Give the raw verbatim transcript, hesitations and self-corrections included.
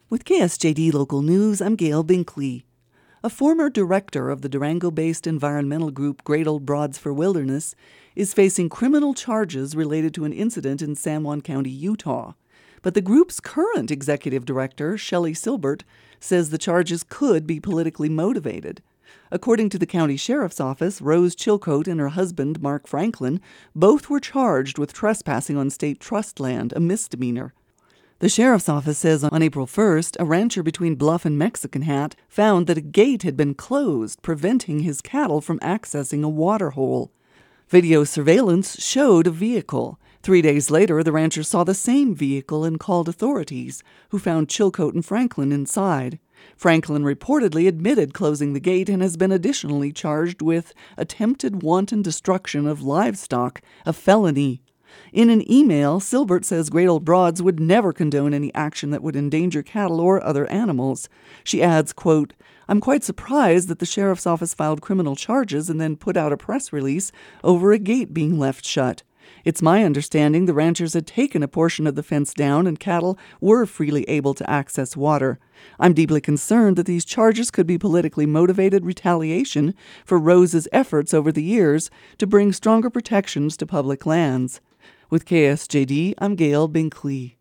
With K S J D Local News, I'm Gail Binkley. A former director of the Durango-based environmental group Great Old Broads for Wilderness is facing criminal charges related to an incident in San Juan County, Utah. But the group's current executive director, Shelley Silbert, says the charges could be politically motivated. According to the county sheriff's office, Rose Chilcote and her husband, Mark Franklin, both were charged with trespassing on state trust land, a misdemeanor. The sheriff's office says on April first, a rancher between Bluff and Mexican Hat found that a gate had been closed, preventing his cattle from accessing a water hole. Video surveillance showed a vehicle. Three days later, the rancher saw the same vehicle and called authorities, who found Chilcote and Franklin inside. Franklin reportedly admitted closing the gate and has been additionally charged with attempted wanton destruction of livestock, a felony. In an email, Silbert says Great Old Broads would never condone any action that would endanger cattle or other animals. She adds, quote, "I'm quite surprised that the sheriff's office filed criminal charges and then put out a press release over a gate being left shut. It's my understanding the ranchers had taken a portion of the fence down and cattle were freely able to access water. I'm deeply concerned that these charges could be politically motivated retaliation for Rose's efforts over the years to bring stronger protections to public lands." With K S J D, I'm Gail Binkley.